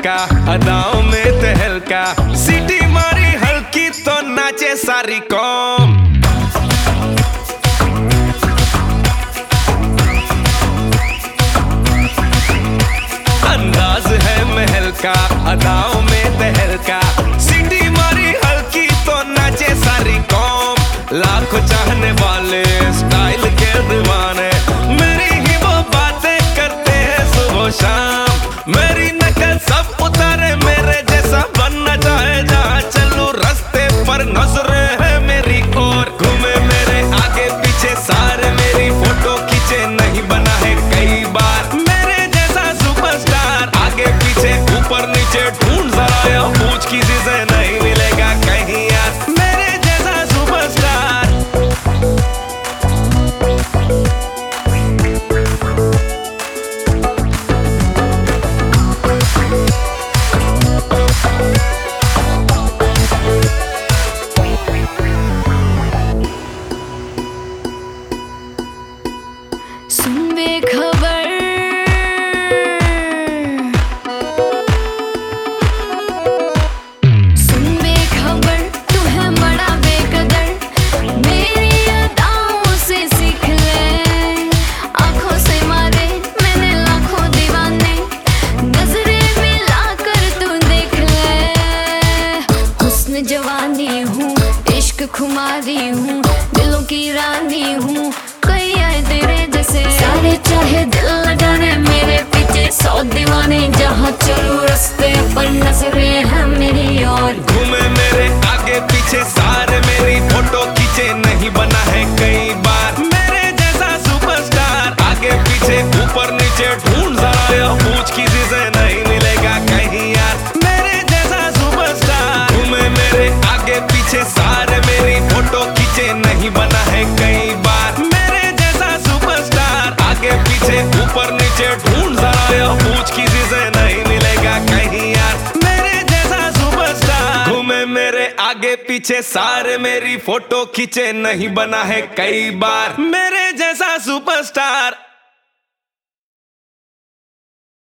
का, अदाओं में तहलका, सीटी मारी हल्की तो नाचे सारी कौम। अंदाज है महल का, अदाओं में तहलका, सीटी मारी हल्की तो नाचे सारी कौम। लाखों चाहने वाले स्टाइल के दीवाने मेरी ही वो बातें करते हैं सुबह शाम। मेरी नकल सब उतारे, मेरे जैसा बनना चाहे जहाँ चलूं रास्ते पर नजरें है मेरी ओर। घूमे मेरे आगे पीछे सारे, मेरी फोटो खींचे नहीं बना है कई बार। मेरे जैसा सुपरस्टार आगे पीछे ऊपर नीचे ढूंढ जरा, या पूछ किसी से नहीं मिलेगा कहीं यार मेरे जैसा सुपरस्टार। सुन बेखबर, सुन बेखबर, तू है बड़ा बेकदर। मेरी अदाओं से सीख ले, आंखों से मारे मैंने लाखों दीवाने, नजरें मिलाकर तू देख ले। हुस्न जवानी हूँ, इश्क खुमारी हूँ, दिलों की रानी हूँ, कई आए तेरे जैसे सारे चाहे दिल लगाने मेरे पीछे 100 दीवाने। जहाँ चलूं रास्ते पर नजरें हैं मेरी और। घूमे मेरे आगे पीछे सारे, मेरी फोटो खींचे नहीं बना है कई बार। मेरे जैसा सुपरस्टार आगे पीछे ऊपर नीचे ढूंढ जरा, या पूछ किसी से नहीं मिलेगा कहीं यार मेरे जैसा सुपरस्टार। घूमे मेरे आगे पीछे सारे, मेरी फोटो खींचे नहीं बना है कई बार। मेरे जैसा सुपरस्टार आगे पीछे ऊपर नीचे ढूंढ जरा, या पूछ किसी से नहीं मिलेगा कहीं यार मेरे जैसा सुपरस्टार। घूमे मेरे आगे पीछे सारे, मेरी फोटो खींचे नहीं बना है कई बार। मेरे जैसा सुपरस्टार।